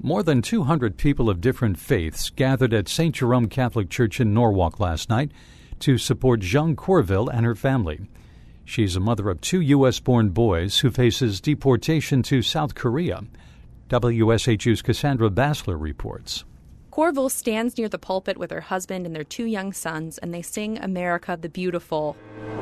More than 200 people of different faiths gathered at St. Jerome Catholic Church in Norwalk last night to support Jeanne Corville and her family. She's a mother of 2 U.S.-born boys who faces deportation to South Korea. WSHU's Cassandra Bassler reports. Corville stands near the pulpit with her husband and their 2 young sons, and they sing America the Beautiful.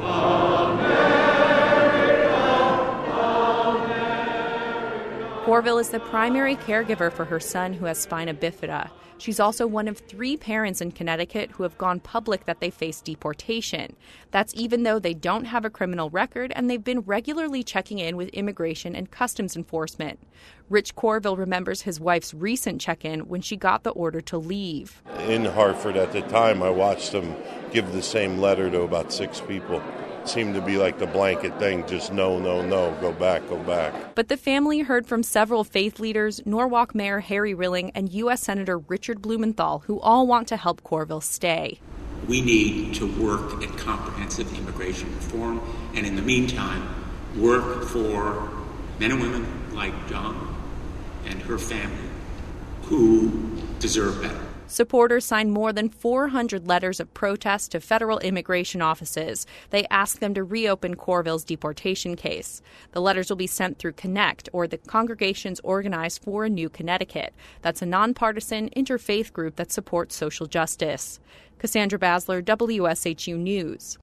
Corville is the primary caregiver for her son who has spina bifida. She's also one of 3 parents in Connecticut who have gone public that they face deportation. That's even though they don't have a criminal record and they've been regularly checking in with Immigration and Customs Enforcement. Rich Corville remembers his wife's recent check-in when she got the order to leave. In Hartford at the time, I watched them give the same letter to about 6 people. It seemed to be like the blanket thing, just no, go back. But the family heard from several faith leaders, Norwalk Mayor Harry Rilling, and U.S. Senator Richard Blumenthal, who all want to help Corville stay. We need to work at comprehensive immigration reform, and in the meantime, work for men and women like John and her family who deserve better. Supporters signed more than 400 letters of protest to federal immigration offices. They asked them to reopen Corville's deportation case. The letters will be sent through Connect, or the Congregations Organized for a New Connecticut. That's a nonpartisan interfaith group that supports social justice. Cassandra Bassler, WSHU News.